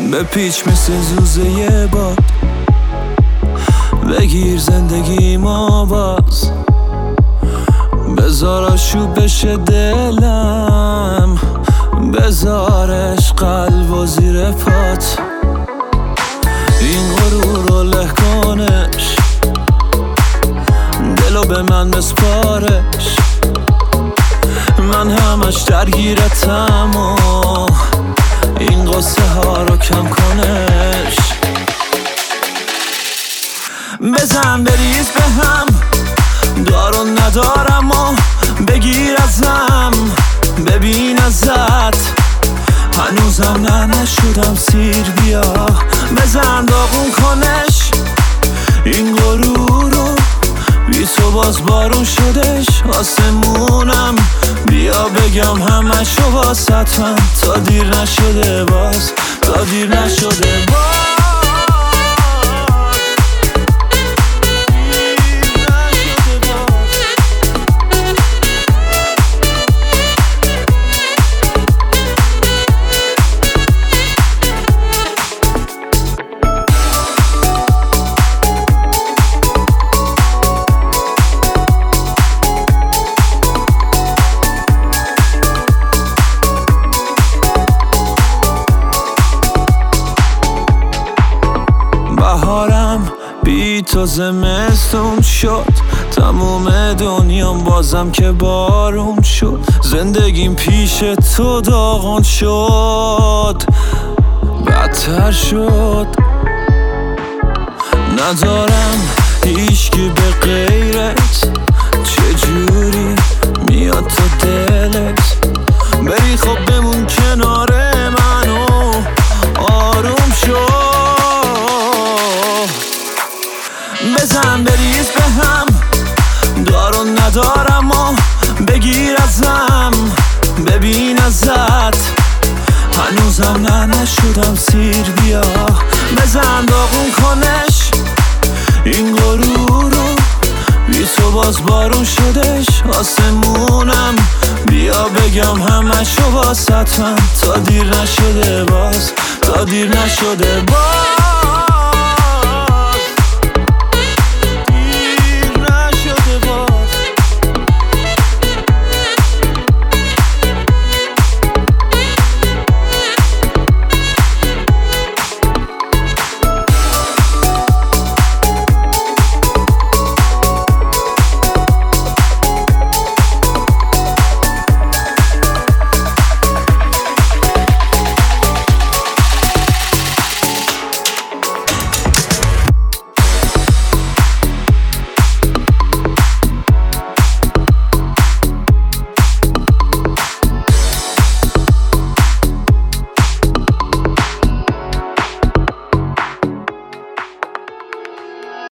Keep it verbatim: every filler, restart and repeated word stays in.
به پیچ مثل زوزه یه باد بگیر زندگی ما باز، بذار آشوب بشه دلم، بذارش قلب و زیر پات. این غرور رو له کنش، دلو به من بسپارش، من همش درگیرتم و این قصه ها رو کم کنش. بزن بریز به هم، دارو ندارم و بگیر ازم، ببین ازت هنوزم نه نشدم سیر. بیا بزن داغون کنش این غرور رو، بی تو باز بارون شدش آسمونم. بیا بگم همشو واسطم، تا دیر نشده باز، تا دیر نشده باز. بهارم بی تو زمستون شد، تموم دنیام بازم که بارون شد. زندگیم پیش تو داغون شد، بدتر شد. ندارم هیچکی به غیرت، چجوری میاد تو دلت؟ بری خب بمون کنار منو آروم شد. بزن بریز به هم، دارو ندارم و بگیر ازم، ببین ازت هنوزم نه نشدم سیر. بیا بزن داغون کنش این غرور رو، بی تو باز بارون شدش آسمونم. بیا بگم همشو واسطم، تا دیر نشده باز، تا دیر نشده باز.